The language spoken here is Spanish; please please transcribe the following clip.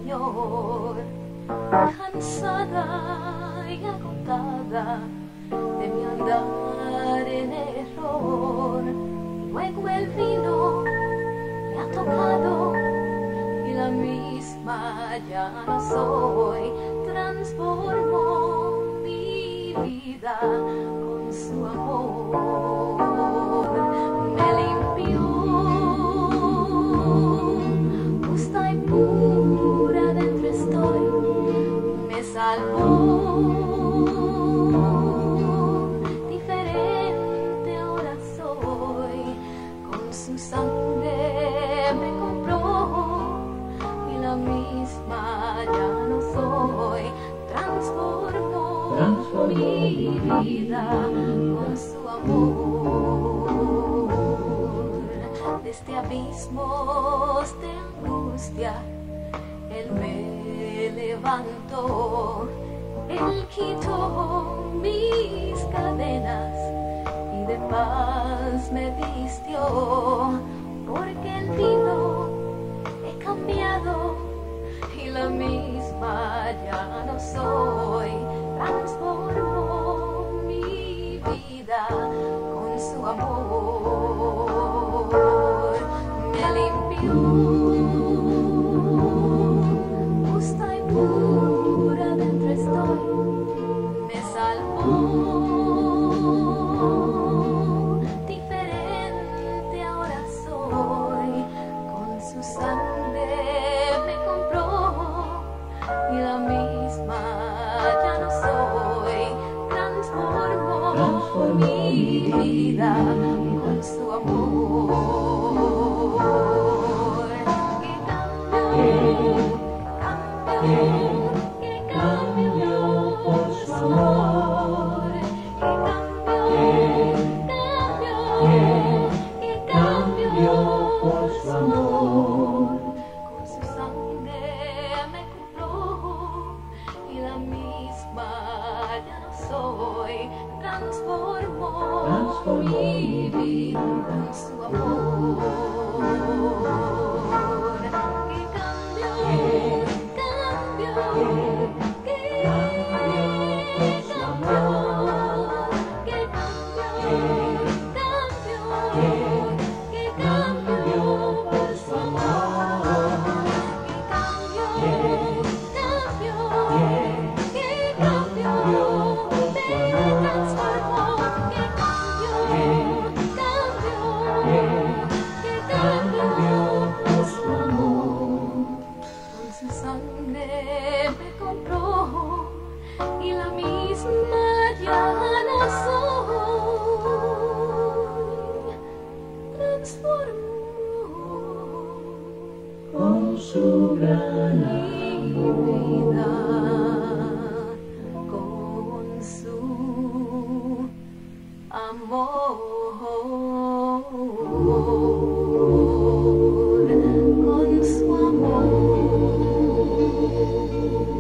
Señor, cansada y agotada de mi andar en error. Luego el vino me ha tocado y la misma ya no soy. Transformó mi vida con su amor, me limpió, justa y pura dentro estoy, me salvó, diferente ahora soy, con su sangre me compró y la misma ya no soy. Transformó mi vida con su amor. Desde abismos de angustia Él me levantó, Él quitó mis cadenas y de paz me vistió, porque Él vino, he cambiado y la misma ya no soy. Transformó mi vida con su amor, me limpió, justa y pura dentro estoy, me salvó, diferente ahora soy, con su sangre me compró y la misma ya no soy. Transformó mi vida con su amor. Que cambió por su amor. Que cambió por su amor. Con su sangre me compró y la misma ya no soy. Transformó mi vida con su amor. Que cambió, que cambió por su amor. Me compró y la misma ya no soy. Transformó con su gran mi vida con su amor, con su amor.